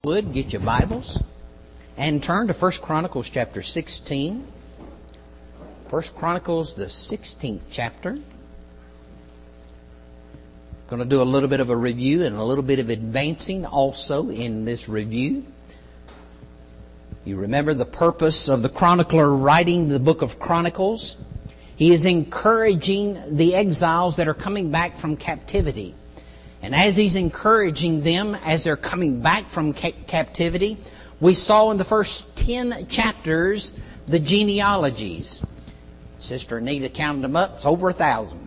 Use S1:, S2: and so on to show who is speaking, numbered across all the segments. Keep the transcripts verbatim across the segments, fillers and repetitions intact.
S1: would, get your Bibles and turn to First Chronicles chapter sixteen. First Chronicles, the sixteenth chapter. Going to do a little bit of a review and a little bit of advancing also in this review. You remember the purpose of the chronicler writing the book of Chronicles. He is encouraging the exiles that are coming back from captivity. And as he's encouraging them as they're coming back from ca- captivity, we saw in the first ten chapters the genealogies. Sister Anita counted them up. It's over a thousand.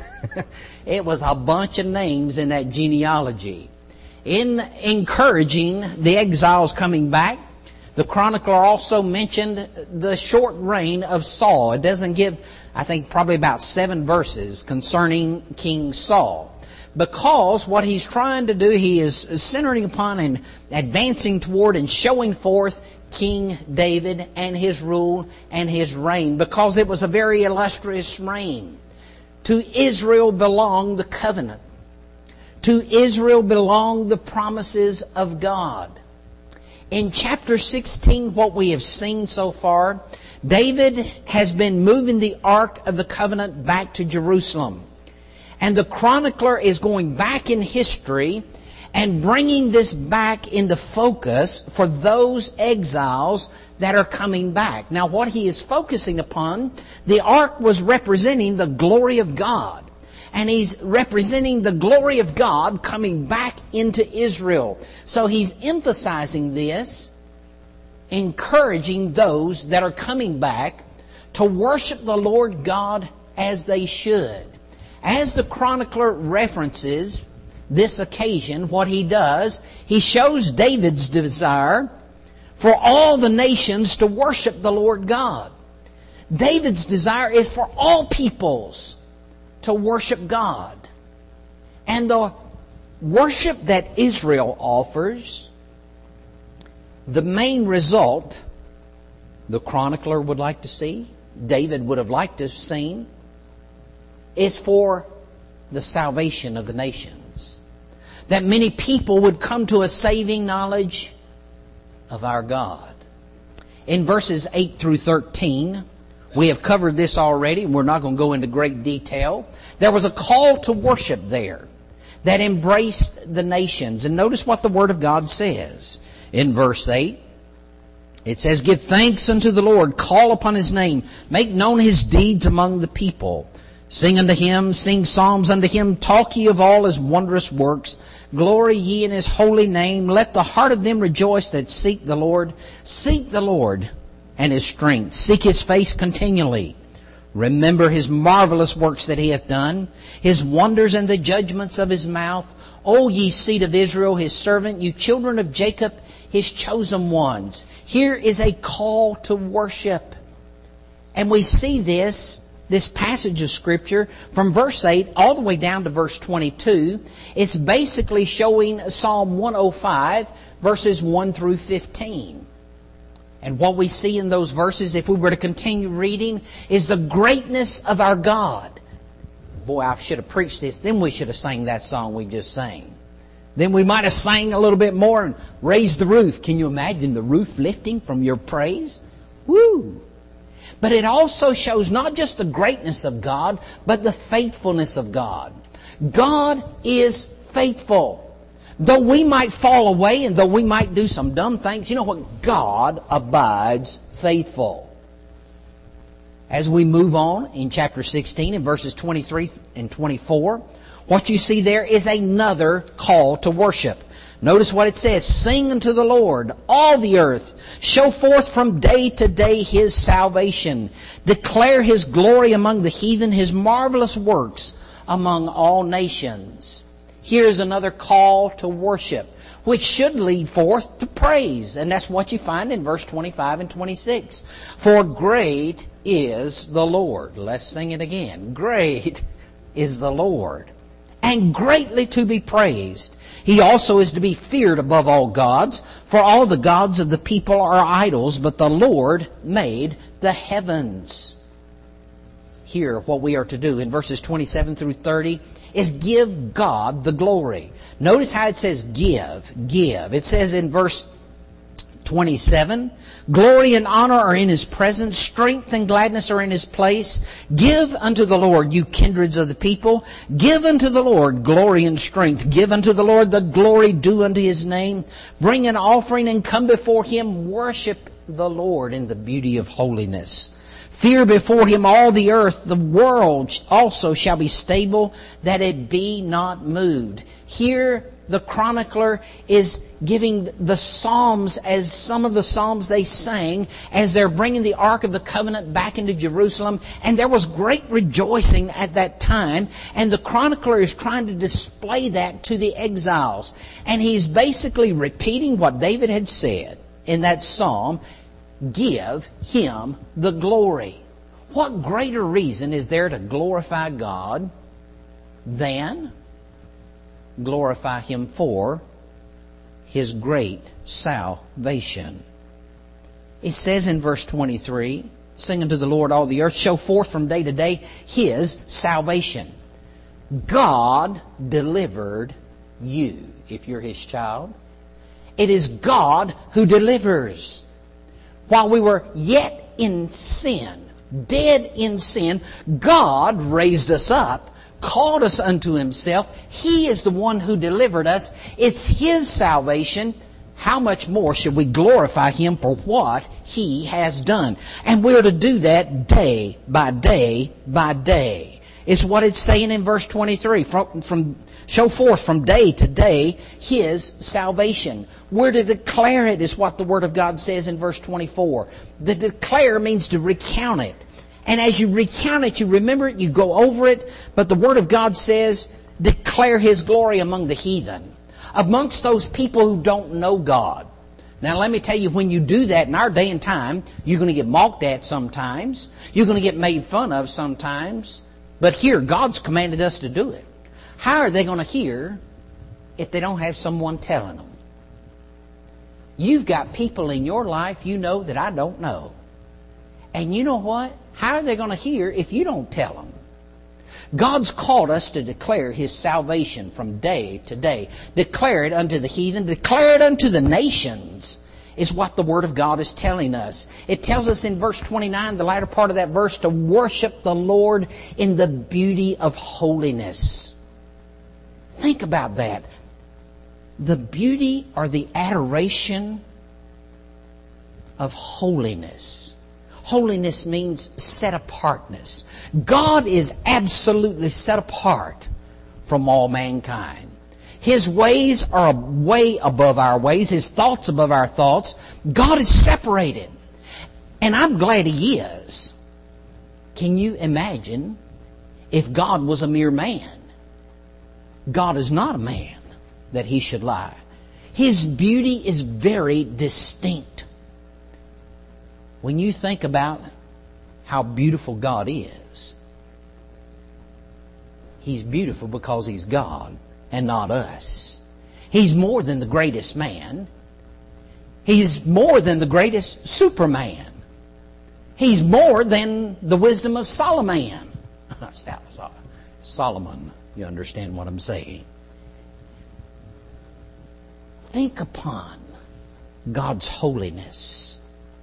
S1: It was a bunch of names in that genealogy. In encouraging the exiles coming back, the chronicler also mentioned the short reign of Saul. It doesn't give, I think, probably about seven verses concerning King Saul. Because what he's trying to do, he is centering upon and advancing toward and showing forth King David and his rule and his reign. Because it was a very illustrious reign. To Israel belonged the covenant. To Israel belonged the promises of God. In chapter sixteen, what we have seen so far, David has been moving the Ark of the Covenant back to Jerusalem. And the chronicler is going back in history and bringing this back into focus for those exiles that are coming back. Now, what he is focusing upon, the Ark was representing the glory of God. And he's representing the glory of God coming back into Israel. So he's emphasizing this, encouraging those that are coming back to worship the Lord God as they should. As the chronicler references this occasion, what he does, he shows David's desire for all the nations to worship the Lord God. David's desire is for all peoples to worship God. And the worship that Israel offers, the main result the chronicler would like to see, David would have liked to have seen, is for the salvation of the nations. That many people would come to a saving knowledge of our God. In verses eight through thirteen, we have covered this already, and we're not going to go into great detail. There was a call to worship there that embraced the nations. And notice what the Word of God says. In verse eight, it says, "Give thanks unto the Lord, call upon His name, make known His deeds among the people. Sing unto Him, sing psalms unto Him, talk ye of all His wondrous works. Glory ye in His holy name. Let the heart of them rejoice that seek the Lord. Seek the Lord and His strength. Seek His face continually. Remember His marvelous works that He hath done, His wonders and the judgments of His mouth. O ye seed of Israel, His servant, you children of Jacob, His chosen ones." Here is a call to worship. And we see this, this passage of Scripture from verse eight all the way down to verse twenty-two. It's basically showing Psalm one oh five, verses one through fifteen. And what we see in those verses, if we were to continue reading, is the greatness of our God. Boy, I should have preached this. Then we should have sang that song we just sang. Then we might have sang a little bit more and raised the roof. Can you imagine the roof lifting from your praise? Woo! But it also shows not just the greatness of God, but the faithfulness of God. God is faithful. Though we might fall away and though we might do some dumb things, you know what? God abides faithful. As we move on in chapter sixteen in verses twenty-three and twenty-four, what you see there is another call to worship. Notice what it says, "Sing unto the Lord, all the earth. Show forth from day to day His salvation. Declare His glory among the heathen, His marvelous works among all nations." Here's another call to worship, which should lead forth to praise. And that's what you find in verse twenty-five and twenty-six. "For great is the Lord." Let's sing it again. Great is the Lord, and greatly to be praised. He also is to be feared above all gods, for all the gods of the people are idols, but the Lord made the heavens. Here, what we are to do in verses twenty-seven through thirty is give God the glory. Notice how it says give, give. It says in verse twenty-seven, glory and honor are in His presence. Strength and gladness are in His place. Give unto the Lord, you kindreds of the people. Give unto the Lord glory and strength. Give unto the Lord the glory due unto His name. Bring an offering and come before Him. Worship the Lord in the beauty of holiness. Fear before Him all the earth. The world also shall be stable, that it be not moved. Here the chronicler is giving the Psalms as some of the Psalms they sang as they're bringing the Ark of the Covenant back into Jerusalem. And there was great rejoicing at that time. And the chronicler is trying to display that to the exiles. And he's basically repeating what David had said in that Psalm. Give Him the glory. What greater reason is there to glorify God than glorify Him for His great salvation? It says in verse twenty-three, sing unto the Lord all the earth, show forth from day to day His salvation. God delivered you, if you're His child. It is God who delivers. While we were yet in sin, dead in sin, God raised us up, called us unto Himself. He is the one who delivered us. It's His salvation. How much more should we glorify Him for what He has done? And we're to do that day by day by day. It's what it's saying in verse twenty-three. From, from show forth from day to day His salvation. We're to declare it, is what the Word of God says in verse twenty-four. The declare means to recount it. And as you recount it, you remember it, you go over it. But the Word of God says, declare His glory among the heathen, amongst those people who don't know God. Now let me tell you, when you do that in our day and time, you're going to get mocked at sometimes. You're going to get made fun of sometimes. But here, God's commanded us to do it. How are they going to hear if they don't have someone telling them? You've got people in your life you know that I don't know. And you know what? How are they going to hear if you don't tell them? God's called us to declare His salvation from day to day. Declare it unto the heathen. Declare it unto the nations, is what the Word of God is telling us. It tells us in verse twenty-nine, the latter part of that verse, to worship the Lord in the beauty of holiness. Think about that. The beauty or the adoration of holiness. Holiness means set apartness. God is absolutely set apart from all mankind. His ways are way above our ways. His thoughts above our thoughts. God is separated. And I'm glad He is. Can you imagine if God was a mere man? God is not a man that He should lie. His beauty is very distinct. When you think about how beautiful God is, He's beautiful because He's God and not us. He's more than the greatest man. He's more than the greatest Superman. He's more than the wisdom of Solomon. Solomon, you understand what I'm saying. Think upon God's holiness.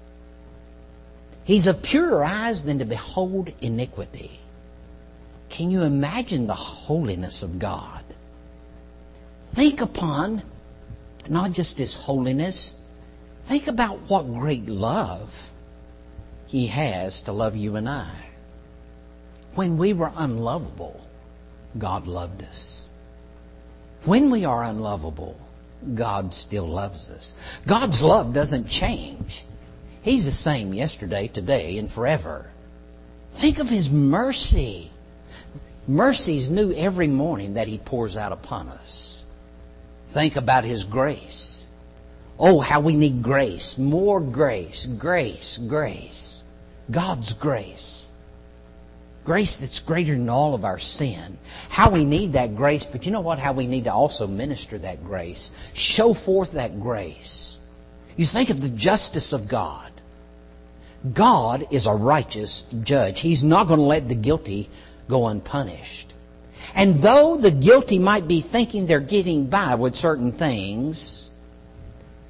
S1: He's of purer eyes than to behold iniquity. Can you imagine the holiness of God? Think upon not just His holiness. Think about what great love He has to love you and I. When we were unlovable, God loved us. When we are unlovable, God still loves us. God's love doesn't change. He's the same yesterday, today, and forever. Think of His mercy. Mercy's new every morning that He pours out upon us. Think about His grace. Oh, how we need grace. More grace, grace, grace. God's grace. Grace that's greater than all of our sin. How we need that grace, but you know what? How we need to also minister that grace. Show forth that grace. You think of the justice of God. God is a righteous judge. He's not going to let the guilty go unpunished. And though the guilty might be thinking they're getting by with certain things,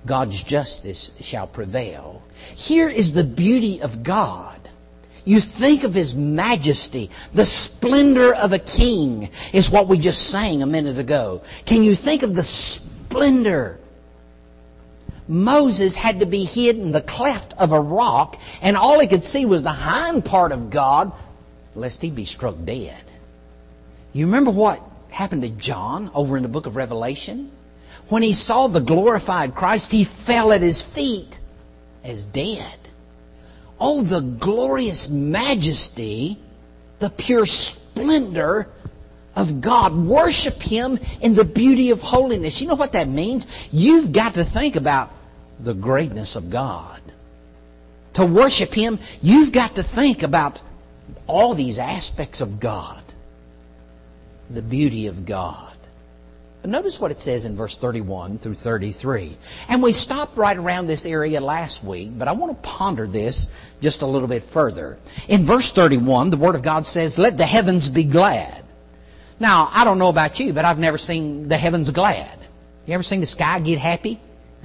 S1: God's justice shall prevail. Here is the beauty of God. You think of His majesty, the splendor of a king is what we just sang a minute ago. Can you think of the splendor? Moses had to be hid in the cleft of a rock, and all he could see was the hind part of God, lest he be struck dead. You remember what happened to John over in the book of Revelation? When he saw the glorified Christ, he fell at His feet as dead. Oh, the glorious majesty, the pure splendor of God. Worship Him in the beauty of holiness. You know what that means? You've got to think about the greatness of God. To worship Him, you've got to think about all these aspects of God. The beauty of God. But notice what it says in verse thirty-one through thirty-three. And we stopped right around this area last week, but I want to ponder this just a little bit further. In verse thirty-one, the Word of God says, "Let the heavens be glad." Now, I don't know about you, but I've never seen the heavens glad. You ever seen the sky get happy?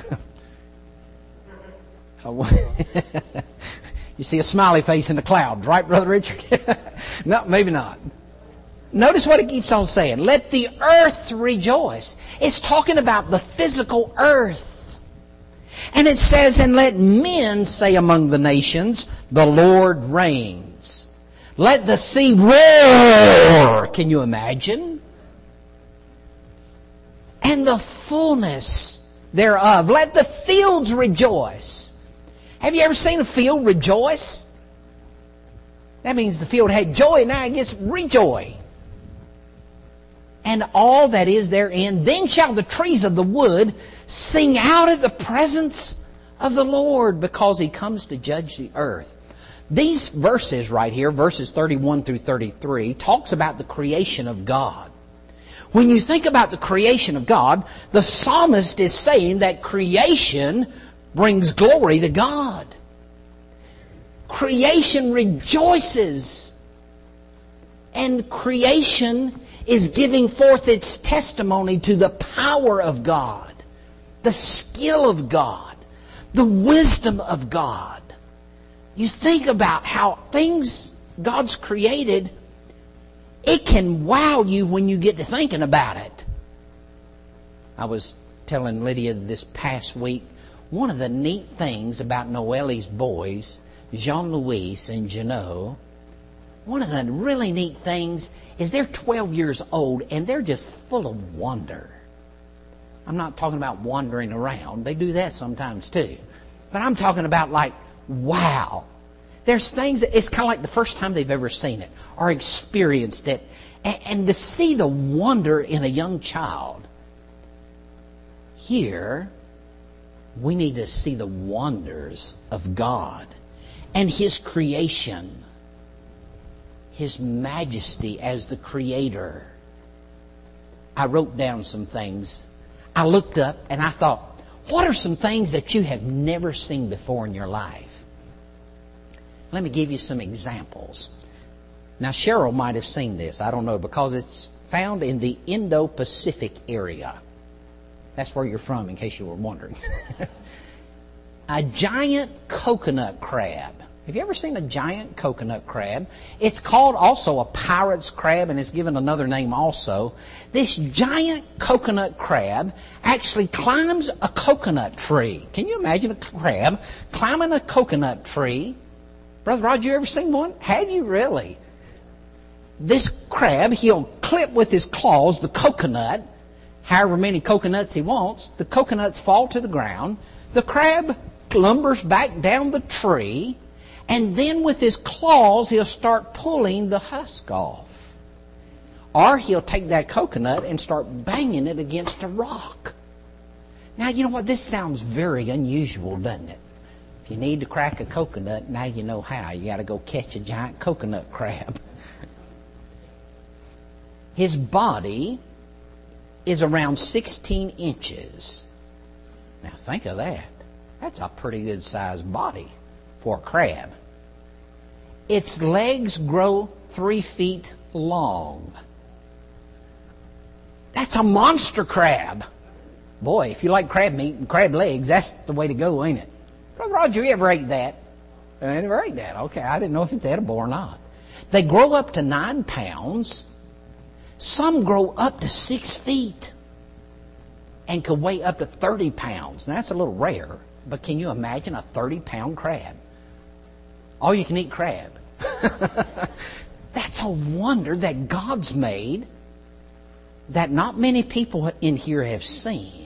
S1: You see a smiley face in the clouds, right, Brother Richard? No, maybe not. Notice what it keeps on saying. Let the earth rejoice. It's talking about the physical earth. And it says, and let men say among the nations, the Lord reigns. Let the sea roar. Can you imagine? And the fullness thereof. Let the fields rejoice. Have you ever seen a field rejoice? That means the field had joy, now it gets rejoy. And all that is therein. Then shall the trees of the wood sing out at the presence of the Lord, because He comes to judge the earth. These verses right here, verses thirty-one through thirty-three, talks about the creation of God. When you think about the creation of God, the psalmist is saying that creation brings glory to God. Creation rejoices. And creation is giving forth its testimony to the power of God, the skill of God, the wisdom of God. You think about how things God's created, it can wow you when you get to thinking about it. I was telling Lydia this past week, one of the neat things about Noelle's boys, Jean-Louis and Janot, one of the really neat things is they're twelve years old and they're just full of wonder. I'm not talking about wandering around. They do that sometimes too. But I'm talking about like, wow. There's things that it's kind of like the first time they've ever seen it or experienced it. And, and to see the wonder in a young child. Here, we need to see the wonders of God and His creation. His majesty as the Creator. I wrote down some things. I looked up and I thought, what are some things that you have never seen before in your life? Let me give you some examples. Now, Cheryl might have seen this. I don't know, because it's found in the Indo-Pacific area. That's where you're from, in case you were wondering. A giant coconut crab. Have you ever seen a giant coconut crab? It's called also a pirate's crab, and it's given another name also. This giant coconut crab actually climbs a coconut tree. Can you imagine a crab climbing a coconut tree? Brother Rod, you ever seen one? Have you really? This crab, he'll clip with his claws the coconut, however many coconuts he wants. The coconuts fall to the ground. The crab lumbers back down the tree. And then with his claws, he'll start pulling the husk off. Or he'll take that coconut and start banging it against a rock. Now, you know what? This sounds very unusual, doesn't it? If you need to crack a coconut, now you know how. You got to go catch a giant coconut crab. His body is around sixteen inches. Now, think of that. That's a pretty good sized body for a crab. Its legs grow three feet long. That's a monster crab. Boy, if you like crab meat and crab legs, that's the way to go, ain't it? Brother Roger, you ever ate that? I never ate that. Okay, I didn't know if it's edible or not. They grow up to nine pounds. Some grow up to six feet and could weigh up to thirty pounds. Now, that's a little rare, but can you imagine a thirty-pound crab? All you can eat crab. That's a wonder that God's made that not many people in here have seen.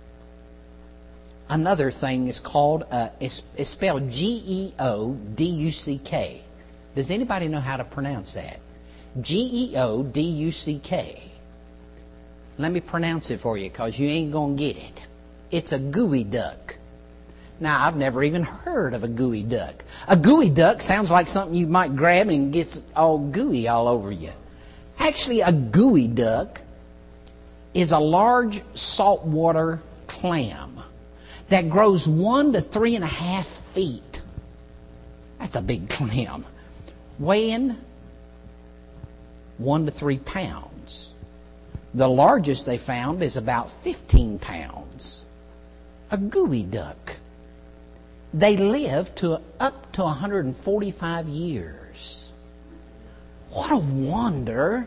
S1: Another thing is called, uh, it's, it's spelled G E O D U C K. Does anybody know how to pronounce that? G E O D U C K. Let me pronounce it for you because you ain't going to get it. It's a geoduck. Now, I've never even heard of a geoduck. A geoduck sounds like something you might grab and gets all gooey all over you. Actually, a geoduck is a large saltwater clam that grows one to three and a half feet. That's a big clam. Weighing one to three pounds. The largest they found is about fifteen pounds. A geoduck. They live to up to one hundred forty-five years. What a wonder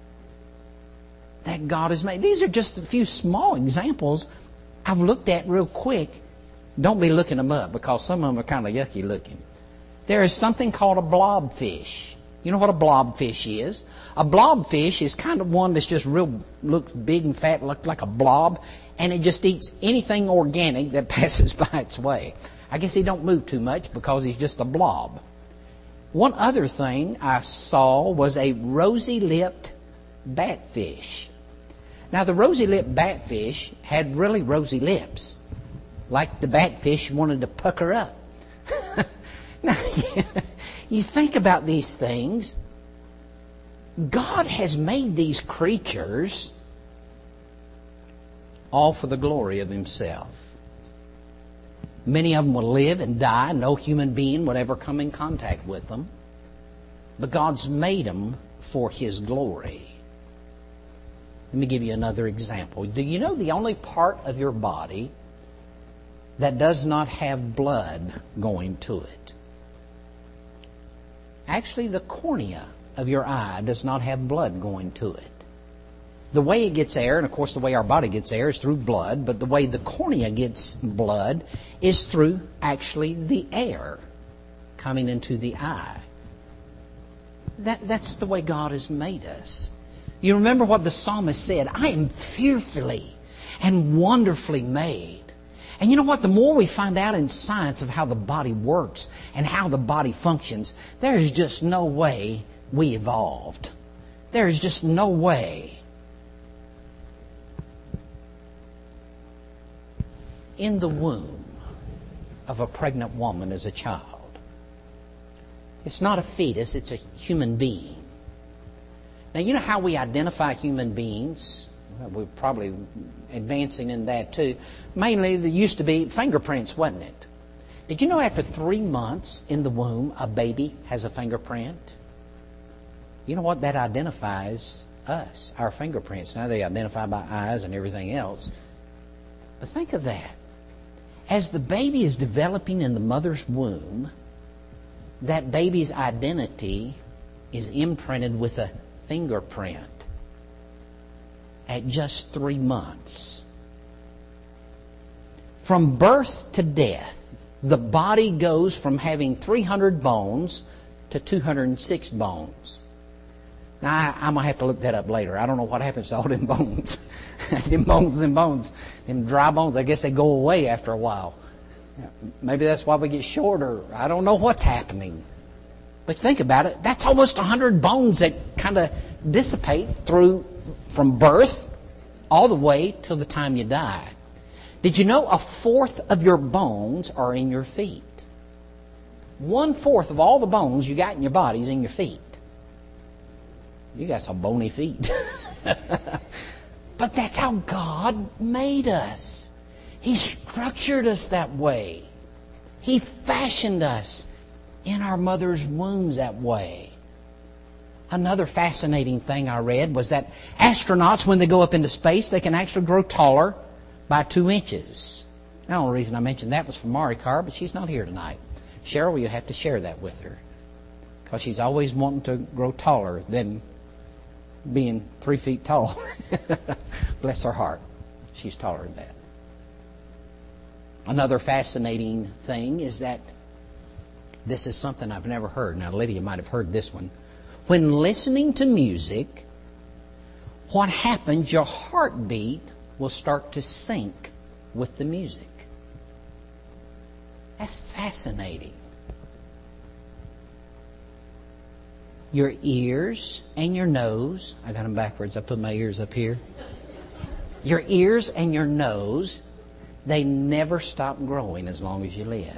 S1: that God has made. These are just a few small examples I've looked at real quick. Don't be looking them up because some of them are kind of yucky looking. There is something called a blobfish. You know what a blobfish is? A blobfish is kind of one that's just real, looks big and fat, looks like a blob, and it just eats anything organic that passes by its way. I guess he don't move too much because he's just a blob. One other thing I saw was a rosy-lipped batfish. Now, the rosy-lipped batfish had really rosy lips, like the batfish wanted to pucker up. Now, you think about these things. God has made these creatures all for the glory of Himself. Many of them will live and die. No human being would ever come in contact with them. But God's made them for His glory. Let me give you another example. Do you know the only part of your body that does not have blood going to it? Actually, the cornea of your eye does not have blood going to it. The way it gets air, and of course the way our body gets air is through blood, but the way the cornea gets blood is through actually the air coming into the eye. That, that's the way God has made us. You remember what the psalmist said, I am fearfully and wonderfully made. And you know what? The more we find out in science of how the body works and how the body functions, there is just no way we evolved. There is just no way. In the womb of a pregnant woman is a child. It's not a fetus, it's a human being. Now, you know how we identify human beings? Well, we're probably advancing in that too. Mainly, there used to be fingerprints, wasn't it? Did you know after three months in the womb, a baby has a fingerprint? You know what? That identifies us, our fingerprints. Now they identify by eyes and everything else. But think of that. As the baby is developing in the mother's womb, that baby's identity is imprinted with a fingerprint at just three months. From birth to death, the body goes from having three hundred bones to two hundred six bones. Now, I, I'm going to have to look that up later. I don't know what happens to all them bones. them bones, them bones, them dry bones, I guess they go away after a while. Maybe that's why we get shorter. I don't know what's happening. But think about it. That's almost one hundred bones that kind of dissipate through from birth all the way till the time you die. Did you know a fourth of your bones are in your feet? One fourth of all the bones you got in your body is in your feet. You got some bony feet. But that's how God made us. He structured us that way. He fashioned us in our mother's wombs that way. Another fascinating thing I read was that astronauts, when they go up into space, they can actually grow taller by two inches. The only reason I mentioned that was for Mari Carr, but she's not here tonight. Cheryl, you have to share that with her, because she's always wanting to grow taller than being three feet tall. Bless her heart. She's taller than that. Another fascinating thing is that this is something I've never heard. Now, Lydia might have heard this one. When listening to music, what happens, your heartbeat will start to sync with the music. That's fascinating. Your ears and your nose, I got them backwards, I put my ears up here. Your ears and your nose, they never stop growing as long as you live.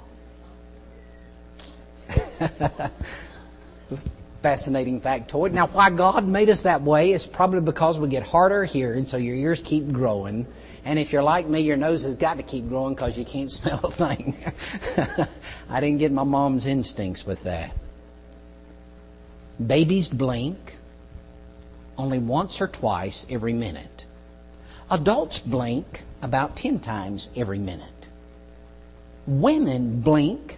S1: Fascinating factoid. Now, why God made us that way is probably because we get harder of hearing, so your ears keep growing. And if you're like me, your nose has got to keep growing because you can't smell a thing. I didn't get my mom's instincts with that. Babies blink only once or twice every minute. Adults blink about ten times every minute. Women blink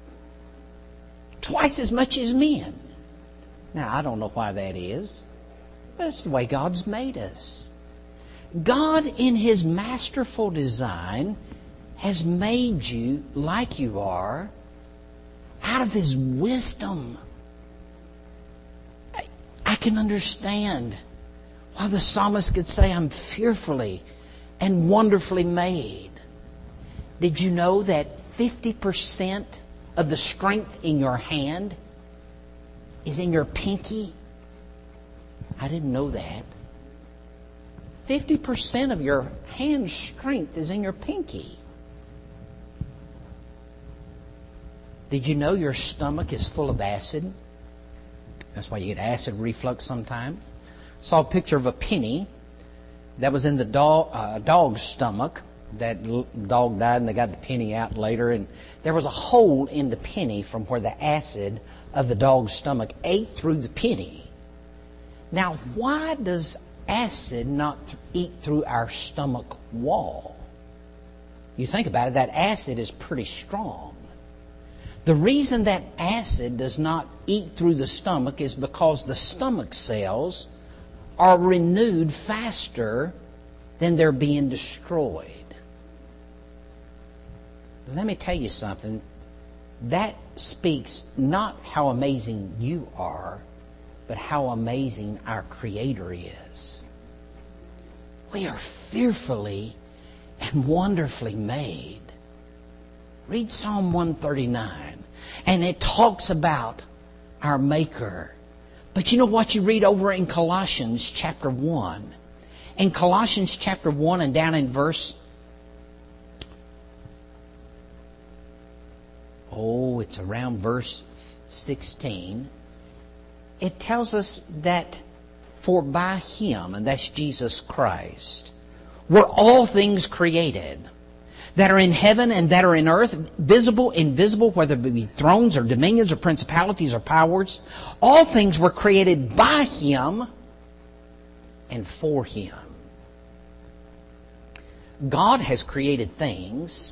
S1: twice as much as men. Now, I don't know why that is, but it's the way God's made us. God, in His masterful design, has made you like you are out of His wisdom. I, I can understand why the psalmist could say, I'm fearfully and wonderfully made. Did you know that fifty percent of the strength in your hand is in your pinky? I didn't know that. fifty percent of your hand strength is in your pinky. Did you know your stomach is full of acid? That's why you get acid reflux sometimes. Saw a picture of a penny that was in the dog, uh, dog's stomach. That dog died and they got the penny out later, and there was a hole in the penny from where the acid of the dog's stomach ate through the penny. Now, why does acid not eat through our stomach wall? You think about it, that acid is pretty strong. The reason that acid does not eat through the stomach is because the stomach cells are renewed faster than they're being destroyed. Let me tell you something. That speaks not how amazing you are, but how amazing our Creator is. We are fearfully and wonderfully made. Read Psalm one thirty-nine, and it talks about our Maker. But you know what you read over in Colossians chapter one? In Colossians chapter one and down in verse Oh, it's around verse sixteen. It tells us that for by Him, and that's Jesus Christ, were all things created that are in heaven and that are in earth, visible, invisible, whether it be thrones or dominions or principalities or powers. All things were created by Him and for Him. God has created things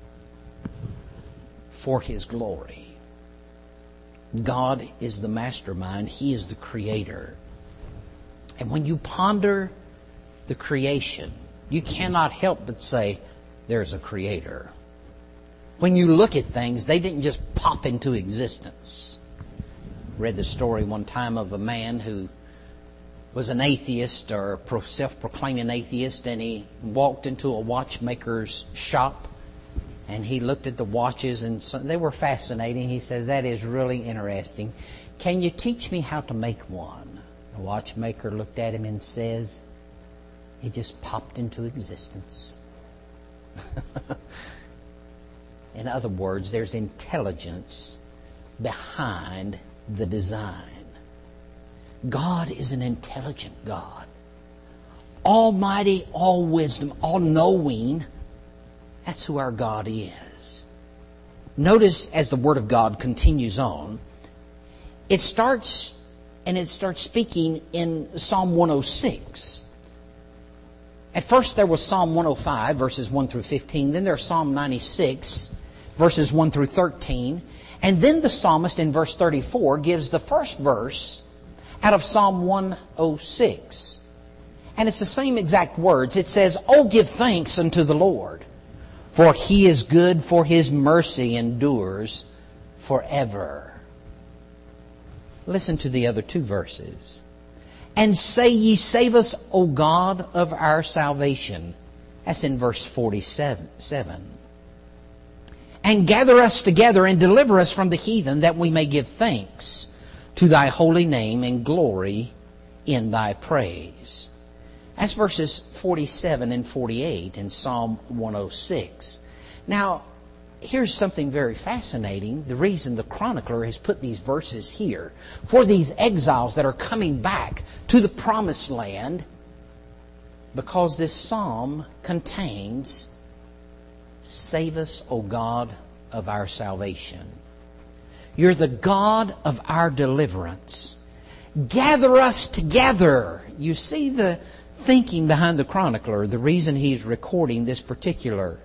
S1: for His glory. God is the mastermind. He is the creator. And when you ponder the creation, you cannot help but say, there's a creator. When you look at things, they didn't just pop into existence. I read the story one time of a man who was an atheist or self-proclaiming atheist, and he walked into a watchmaker's shop. And he looked at the watches, and so they were fascinating. He says, that is really interesting. Can you teach me how to make one? The watchmaker looked at him and says, it just popped into existence. In other words, there's intelligence behind the design. God is an intelligent God. Almighty, all wisdom, all knowing. That's who our God is. Notice as the Word of God continues on, it starts, and it starts speaking in Psalm one oh six. At first there was Psalm one oh five, verses one through fifteen. Then there's Psalm ninety-six, verses one through thirteen. And then the psalmist in verse thirty-four gives the first verse out of Psalm one oh six. And it's the same exact words. It says, "Oh, give thanks unto the Lord, for He is good, for His mercy endures forever." Listen to the other two verses. "And say ye, save us, O God of our salvation." That's in verse forty-seven. "And gather us together and deliver us from the heathen, that we may give thanks to Thy holy name and glory in Thy praise." That's verses forty-seven and forty-eight in Psalm one oh six. Now, here's something very fascinating. The reason the chronicler has put these verses here for these exiles that are coming back to the promised land, because this psalm contains, "Save us, O God of our salvation." You're the God of our deliverance. Gather us together. You see the thinking behind the chronicler, the reason he's recording this particular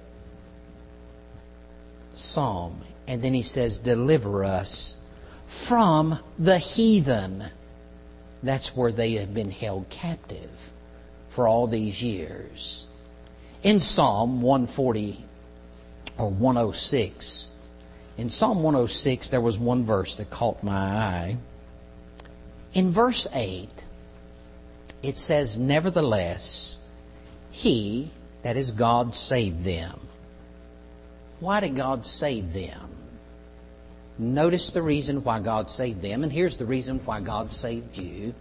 S1: psalm. And then he says, "Deliver us from the heathen." That's where they have been held captive for all these years. In Psalm one forty or one oh six, in Psalm one oh six, there was one verse that caught my eye. In verse eight, it says, "Nevertheless, He," that is God, "saved them." Why did God save them? Notice the reason why God saved them, and here's the reason why God saved you.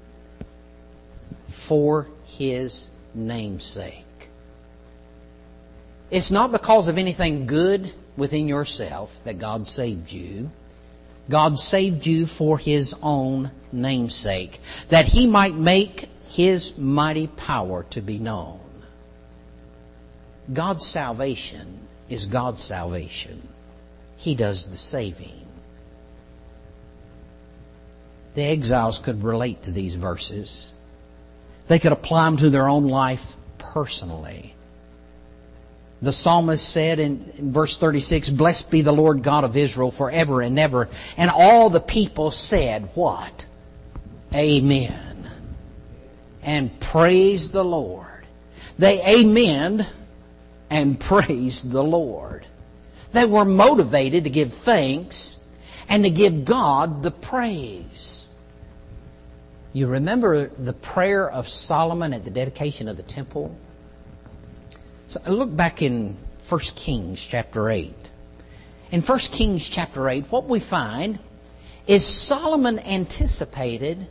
S1: For His name's sake. It's not because of anything good within yourself that God saved you. God saved you for His own name's sake, that He might make His mighty power to be known. God's salvation is God's salvation. He does the saving. The exiles could relate to these verses. They could apply them to their own life personally. The psalmist said in, in verse thirty-six, "Blessed be the Lord God of Israel forever and ever." And all the people said, what? Amen. And praised the Lord. They amened and praised the Lord. They were motivated to give thanks and to give God the praise. You remember the prayer of Solomon at the dedication of the temple? So look back in First Kings chapter eight. In First Kings chapter eight, what we find is Solomon anticipated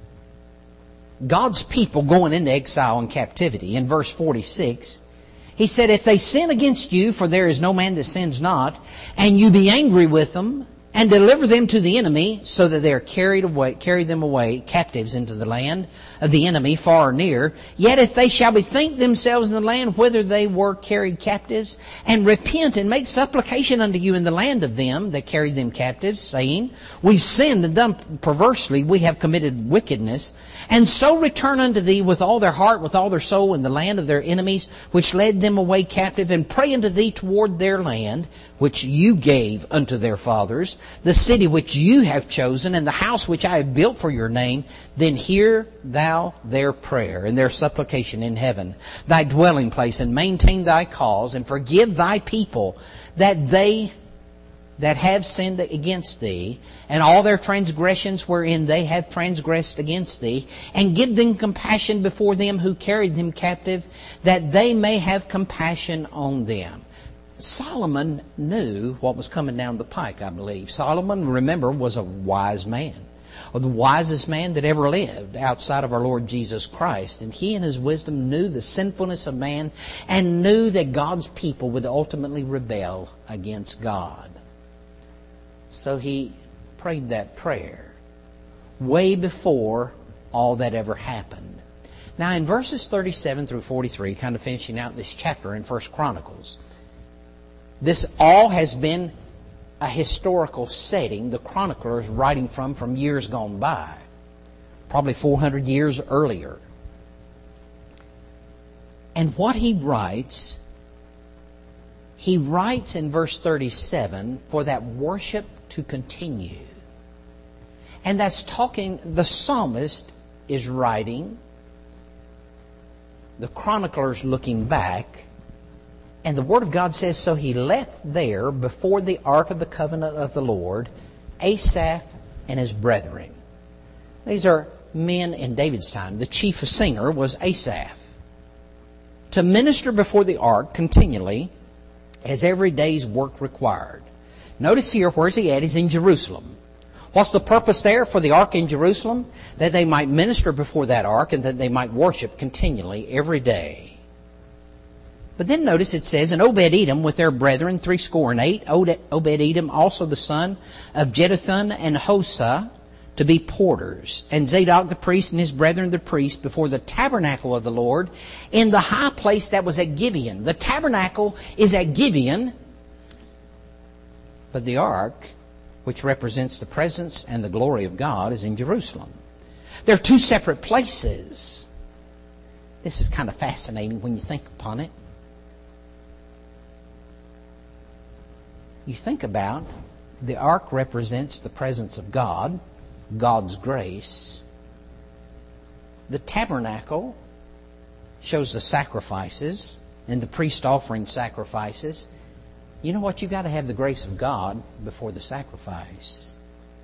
S1: God's people going into exile and captivity. In verse forty-six, he said, "If they sin against you, for there is no man that sins not, and you be angry with them, and deliver them to the enemy, so that they are carried away, carry them away captives into the land of the enemy, far or near. Yet if they shall bethink themselves in the land whither they were carried captives, and repent and make supplication unto you in the land of them that carried them captives, saying, We've sinned and done perversely, we have committed wickedness, and so return unto thee with all their heart, with all their soul, in the land of their enemies, which led them away captive, and pray unto thee toward their land, which you gave unto their fathers, the city which you have chosen, and the house which I have built for your name, then hear thou their prayer and their supplication in heaven, thy dwelling place, and maintain thy cause, and forgive thy people that they that have sinned against thee, and all their transgressions wherein they have transgressed against thee, and give them compassion before them who carried them captive, that they may have compassion on them." Solomon knew what was coming down the pike, I believe. Solomon, remember, was a wise man, or the wisest man that ever lived outside of our Lord Jesus Christ. And he in his wisdom knew the sinfulness of man and knew that God's people would ultimately rebel against God. So he prayed that prayer way before all that ever happened. Now in verses thirty-seven through forty-three, kind of finishing out this chapter in First Chronicles, this all has been a historical setting the chronicler is writing from from years gone by, probably four hundred years earlier. And what he writes, he writes in verse thirty-seven for that worship to continue. And that's talking, the psalmist is writing, the chronicler's looking back, and the Word of God says, so he left there before the ark of the covenant of the Lord, Asaph and his brethren. These are men in David's time. The chief singer was Asaph. To minister before the ark continually as every day's work required. Notice here, where's he at? He's in Jerusalem. What's the purpose there for the ark in Jerusalem? That they might minister before that ark and that they might worship continually every day. But then notice it says, and Obed-Edom with their brethren, threescore and eight, Obed-Edom also the son of Jeduthun and Hosah, to be porters, and Zadok the priest and his brethren the priests before the tabernacle of the Lord in the high place that was at Gibeon. The tabernacle is at Gibeon, but the ark, which represents the presence and the glory of God, is in Jerusalem. They're two separate places. This is kind of fascinating when you think upon it. You think about the ark represents the presence of God, God's grace. The tabernacle shows the sacrifices and the priest offering sacrifices. You know what? You've got to have the grace of God before the sacrifice.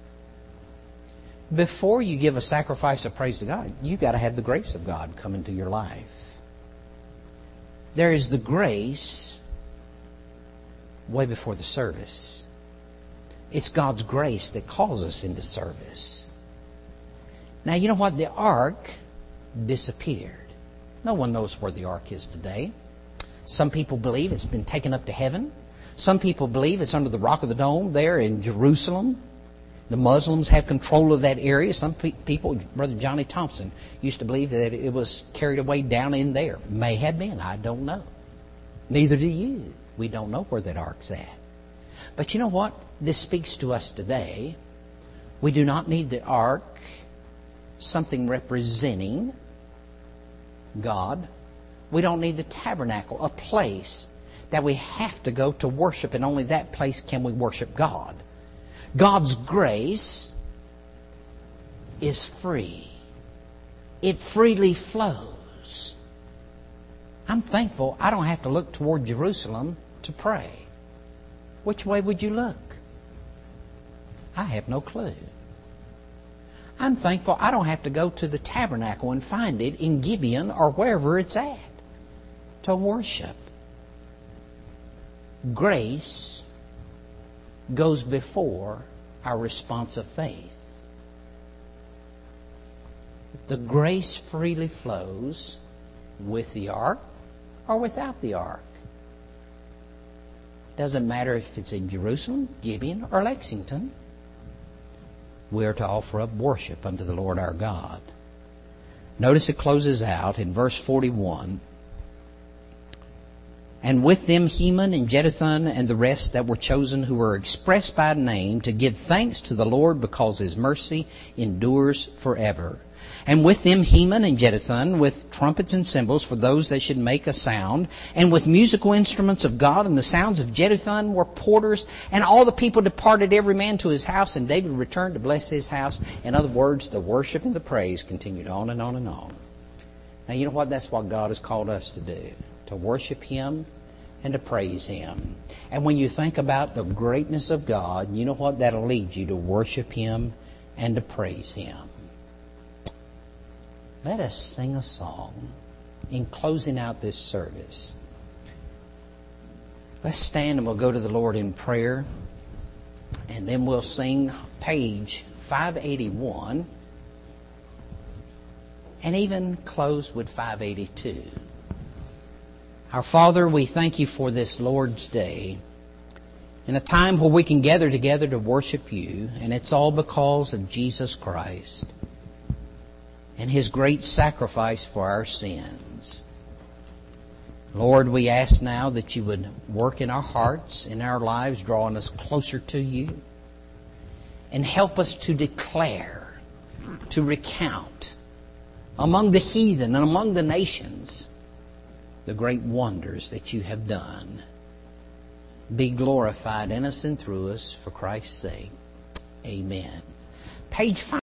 S1: Before you give a sacrifice of praise to God, you've got to have the grace of God come into your life. There is the grace way before the service. It's God's grace that calls us into service. Now, you know what? The ark disappeared. No one knows where the ark is today. Some people believe it's been taken up to heaven. Some people believe it's under the Rock of the Dome there in Jerusalem. The Muslims have control of that area. Some pe- people, Brother Johnny Thompson, used to believe that it was carried away down in there. May have been. I don't know. Neither do you. We don't know where that ark's at. But you know what? This speaks to us today. We do not need the ark, something representing God. We don't need the tabernacle, a place that we have to go to worship, and only that place can we worship God. God's grace is free. It freely flows. I'm thankful I don't have to look toward Jerusalem to pray. Which way would you look? I have no clue. I'm thankful I don't have to go to the tabernacle and find it in Gibeon or wherever it's at to worship. Grace goes before our response of faith. The grace freely flows with the ark or without the ark. Doesn't matter if it's in Jerusalem, Gibeon, or Lexington. We are to offer up worship unto the Lord our God. Notice it closes out in verse forty-one. And with them Heman and Jeduthun and the rest that were chosen, who were expressed by name, to give thanks to the Lord because His mercy endures forever. And with them Heman and Jeduthun, with trumpets and cymbals for those that should make a sound, and with musical instruments of God, and the sounds of Jeduthun were porters. And all the people departed, every man to his house, and David returned to bless his house. In other words, the worship and the praise continued on and on and on. Now, you know what? That's what God has called us to do, to worship Him and to praise Him. And when you think about the greatness of God, you know what? That'll lead you to worship Him and to praise Him. Let us sing a song in closing out this service. Let's stand and we'll go to the Lord in prayer. And then we'll sing page five eighty-one. And even close with five eighty-two. Our Father, we thank You for this Lord's Day. In a time where we can gather together to worship You. And it's all because of Jesus Christ and His great sacrifice for our sins. Lord, we ask now that You would work in our hearts, in our lives, drawing us closer to You. And help us to declare, to recount among the heathen and among the nations the great wonders that you have done. Be glorified in us and through us for Christ's sake. Amen. Page five.